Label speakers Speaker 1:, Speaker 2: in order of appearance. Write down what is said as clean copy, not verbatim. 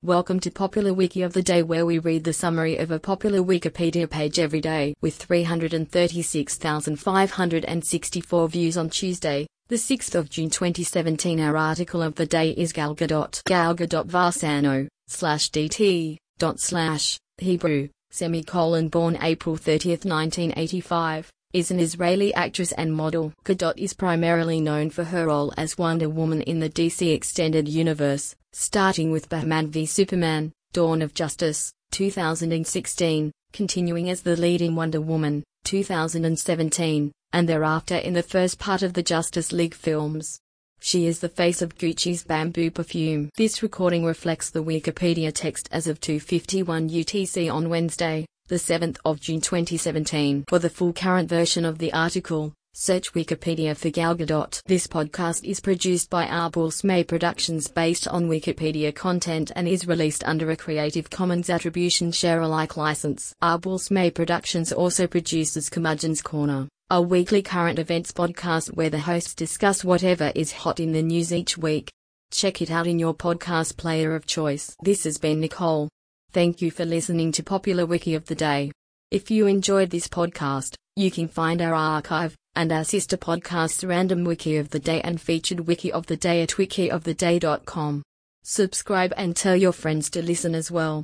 Speaker 1: Welcome to Popular Wiki of the Day, where we read the summary of a popular Wikipedia page every day, with 336,564 views on Tuesday, the 6th of June 2017. Our article of the day is Gal Gadot. Gal Gadot Varsano, /DT, Hebrew, born April 30, 1985, is an Israeli actress and model. Gadot is primarily known for her role as Wonder Woman in the DC Extended Universe, starting with Batman v Superman, Dawn of Justice, 2016, continuing as the lead in Wonder Woman, 2017, and thereafter in the first part of the Justice League films. She is the face of Gucci's Bamboo perfume. This recording reflects the Wikipedia text as of 2:51 UTC on Wednesday, the 7th of June 2017. For the full current version of the article, search Wikipedia for Gal Gadot. This podcast is produced by Arbus May Productions based on Wikipedia content and is released under a Creative Commons Attribution Share Alike license. Arbus May Productions also produces Curmudgeon's Corner, a weekly current events podcast where the hosts discuss whatever is hot in the news each week. Check it out in your podcast player of choice. This has been Nicole. Thank you for listening to Popular Wiki of the Day. If you enjoyed this podcast, you can find our archive and our sister podcasts Random Wiki of the Day and Featured Wiki of the Day at wikioftheday.com. Subscribe and tell your friends to listen as well.